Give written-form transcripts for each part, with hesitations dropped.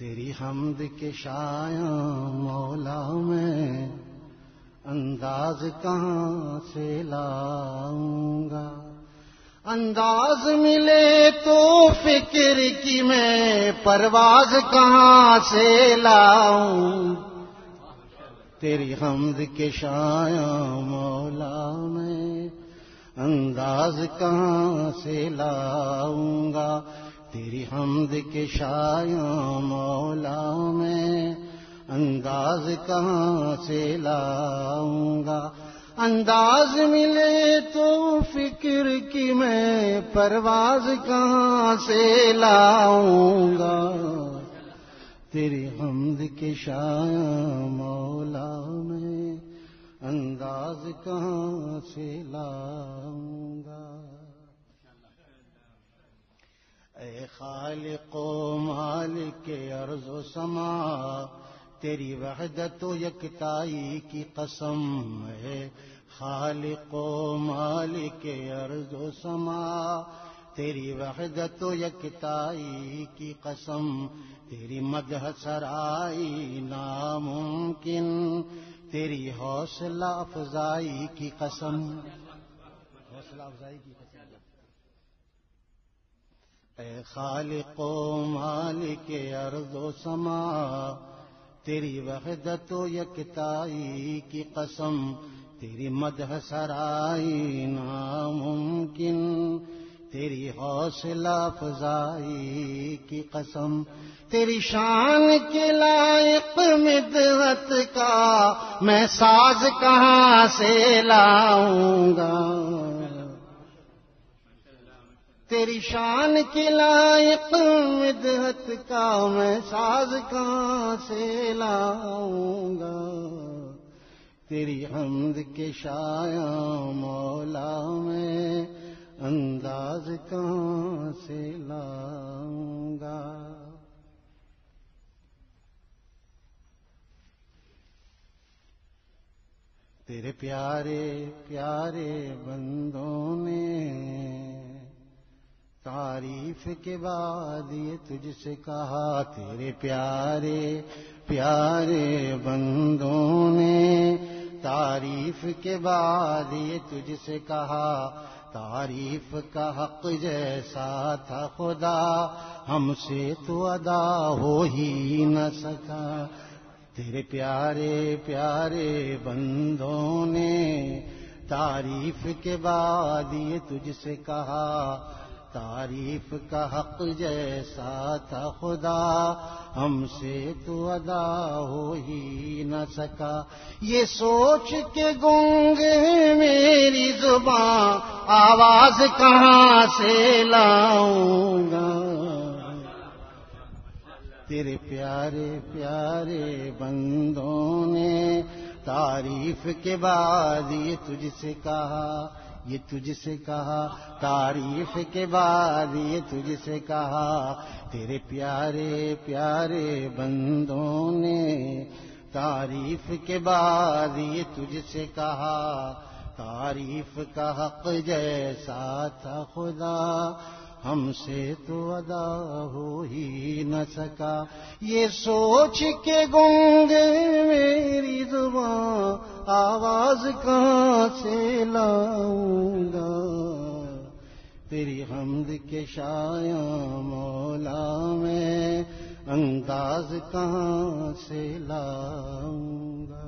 تیری حمد کے شایاں مولا میں انداز کہاں سے لاؤں گا؟ انداز ملے تو فکر کی میں پرواز کہاں سے لاؤں؟ تیری حمد کے شایاں مولا میں انداز کہاں سے لاؤں گا؟ تیری حمد کے شایاں مولا میں انداز کہاں سے لاؤں گا؟ انداز ملے تو فکر کی میں پرواز کہاں سے لاؤں گا؟ تیری حمد کے شایاں مولا میں انداز کہاں سے لاؤں گا؟ اے خالق و مالک ارض و سما، تیری وحدت و یکتائی کی قسم ہے۔ خالق و مالک ارض و سما، تیری وحدت و یکتائی کی قسم، تیری مدح سرائی ناممکن، تیری حوصلہ افزائی کی قسم، حوصلہ افزائی کی قسم۔ اے خالق و مالک ارض و سما، تیری وحدت و یکتائی کی قسم، تیری مدح سرائی ناممکن، تیری حوصلہ افزائی کی قسم۔ تیری شان کے لائق مدحت کا میں ساز کہاں سے لاؤں گا؟ تیری شان کے لائق مدحت کا میں ساز کہاں سے لاؤں گا؟ تیری حمد کے شایاں مولا میں انداز کہاں سے لاؤں گا؟ تیرے پیارے پیارے بندوں نے تعریف کے بعد یہ تجھ سے کہا، تیرے پیارے پیارے بندوں نے تعریف کے بعد یہ تجھ سے کہا، تعریف کا حق جیسا تھا خدا ہم سے تو ادا ہو ہی نہ سکا۔ تیرے پیارے پیارے بندوں نے تعریف کے بعد یہ تجھ سے کہا، تعریف کا حق جیسا تھا خدا ہم سے تو ادا ہو ہی نہ سکا۔ یہ سوچ کے گونگ ہے میری زبان، آواز کہاں سے لاؤں گا؟ تیرے پیارے پیارے بندوں نے تعریف کے بعد یہ تجھ سے کہا، یہ تجھ سے کہا، تعریف کے بعد یہ تجھ سے کہا، تیرے پیارے پیارے بندوں نے تعریف کے بعد یہ تجھ سے کہا، تعریف کا حق جیسا تھا خدا ہم سے تو ادا ہو ہی نہ سکا۔ یہ سوچ کے گونگ میری زبان، آواز کہاں سے لاؤں گا؟ تیری حمد کے شایاں مولا میں انداز کہاں سے لاؤں گا؟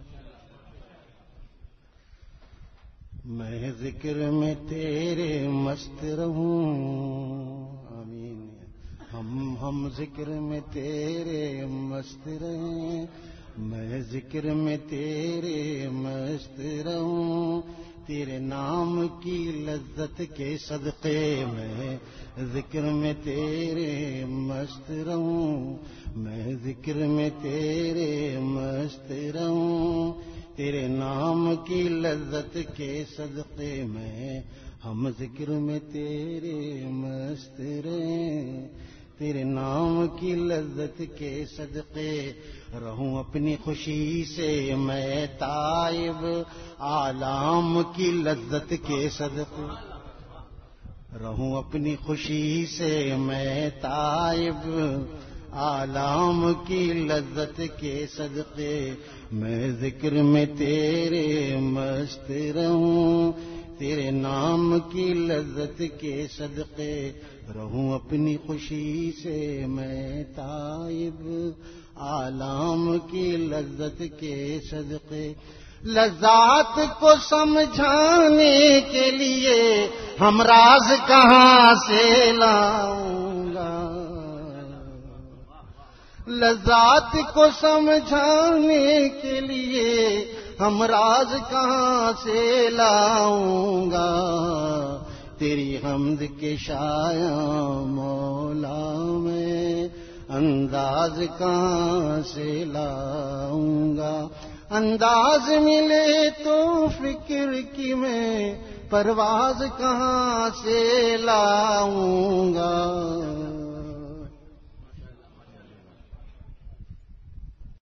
میں ذکر میں تیرے مست رہوں، آمین۔ ہم ذکر میں تیرے مست رہیں، میں ذکر میں تیرے مست رہوں، تیرے نام کی لذت کے صدقے میں ذکر میں تیرے مست رہوں، میں ذکر میں تیرے مست رہوں، تیرے نام کی لذت کے صدقے میں ہم ذکر میں تیرے مست رہیں، تیرے نام کی لذت کے صدقے رہوں اپنی خوشی سے میں تائب، عالم کی لذت کے صدقے رہوں اپنی خوشی سے میں تائب، آلام کی لذت کے صدقے میں ذکر میں تیرے مست رہوں، تیرے نام کی لذت کے صدقے رہوں اپنی خوشی سے میں تائب، آلام کی لذت کے صدقے۔ لذات کو سمجھانے کے لیے ہم راز کہاں سے لاؤں گا، لذات کو سمجھانے کے لیے ہم راز کہاں سے لاؤں گا، تیری حمد کے شایاں مولا میں انداز کہاں سے لاؤں گا، انداز ملے تو فکر کی میں پرواز کہاں سے لاؤں گا۔